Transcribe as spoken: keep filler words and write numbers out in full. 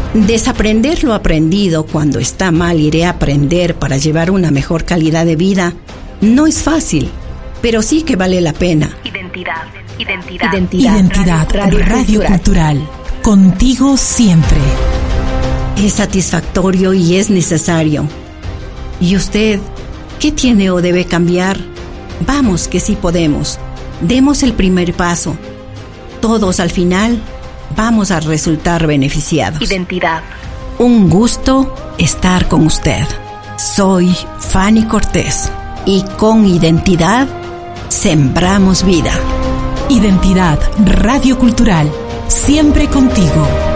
Desaprender lo aprendido. Cuando está mal, iré a aprender para llevar una mejor calidad de vida. No es fácil, pero sí que vale la pena. Identidad, identidad, identidad, identidad radio, radio, radio cultural. cultural. Contigo siempre. Es satisfactorio y es necesario. ¿Y usted qué tiene o debe cambiar? Vamos, que sí podemos. Demos el primer paso. Todos al final vamos a resultar beneficiados. Identidad. Un gusto estar con usted. Soy Fanny Cortés y con identidad sembramos vida. Identidad Radio Cultural, siempre contigo.